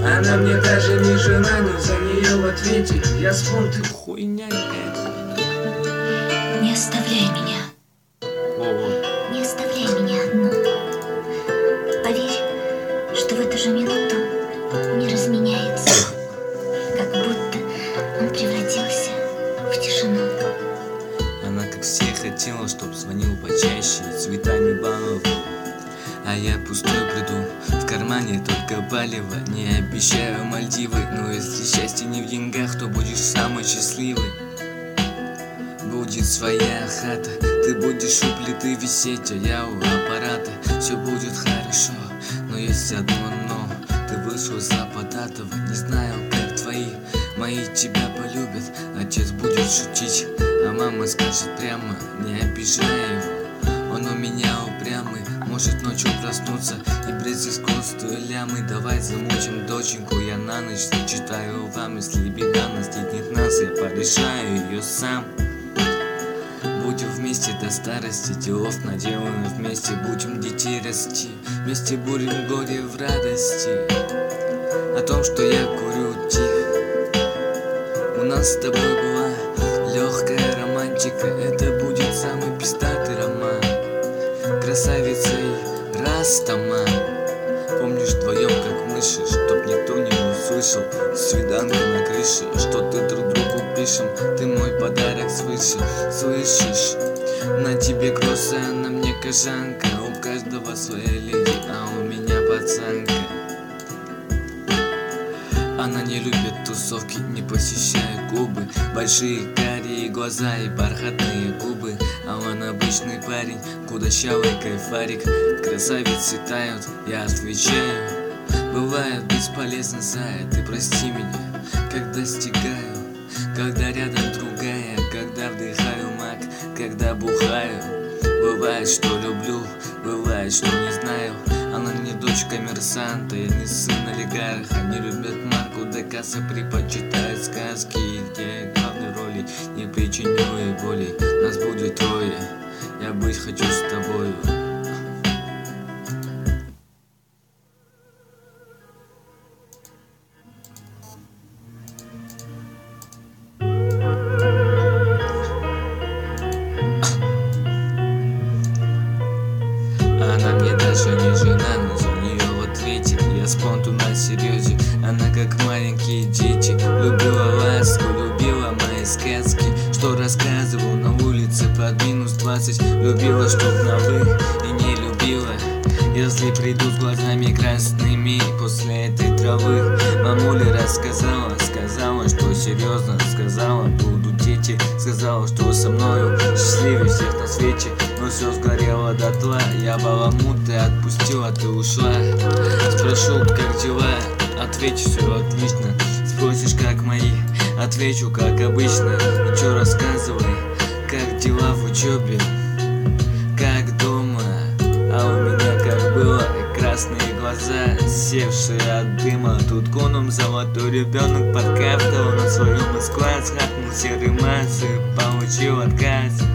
Она мне даже не жена, но за нее в ответе я спорт и Хуйня какая-то. Не оставляй меня. Не оставляй меня одну. Поверь, что в эту же минуту мир изменяется, как будто он превратился в тишину. Она, как все, хотела, чтоб звонил почаще и цветами баловал. А я пустой приду, в кармане только палево. Не обещаю Мальдивы, но если счастье не в деньгах, то будешь самый счастливый. Будет своя хата, ты будешь у плиты висеть, а я у аппарата. Все будет хорошо, но есть одно но. Ты вышел за податого, не знаю, как твои. Мои тебя полюбят, отец будет шутить, а мама скажет прямо: не обижай его, он у меня упрямый. Может ночью проснуться и брать искусство лямы. Давай замучим доченьку, я на ночь зачитаю вам. Если беда настигнет нас, я порешаю ее сам. Будем вместе до старости, делов наделаем вместе. Будем детей расти, вместе будем горе в радости. О том, что я курю тихо, у нас с тобой была легкая романтика. Это будет самый пиздатый роман. Красавица и Растаман. Помнишь, вдвоем как мыши, чтоб никто не услышал. Свиданка на крыше, что ты друг другу пишем. Ты мой подарок свыше, слышишь? На тебе кроссы, а на мне кожанка. У каждого своя леди, а у меня пацанка. Она не любит тусовки, не посещает клубы. Большие карие глаза и бархатные губы. А он обычный парень, худощавый кайфарик. Красавицы тают, я отвечаю: бывает бесполезно, зая, ты прости меня, когда стигаю, когда рядом другая, когда вдыхаю мак, когда бухаю. Бывает, что люблю, бывает, что не знаю. Она не дочь коммерсанта, я не сын олигарха. Не любят марку Декаса, предпочитают сказки, где главной роли не причиню ей боли. Нас будет трое, я быть хочу с тобою. Она мне даже не жена, но за нее в ответе я спонту на серьезе. Она как маленькие дети, любила ласку, любила мои сказки, что рассказывал на улице под -20. Любила, чтоб на вы, и не любила, если приду с глазами красными после этой травы. Мамуля рассказала, сказала, что серьезно, сказала, будут дети. Сказала, что со мною счастливее всех на свете. Но все сгорело дотла, я баламут, ты отпустила, ты ушла. Спрошу, как дела, отвечу: все отлично. Спросишь, как мои, отвечу, как обычно. Ну чё, рассказывай, как дела в учебе, как дома. А у меня как было, красные глаза, севшие от дыма. Тут коном золотой ребенок подкаптывал на своем склад. Схапнул серый массы, получил отказ.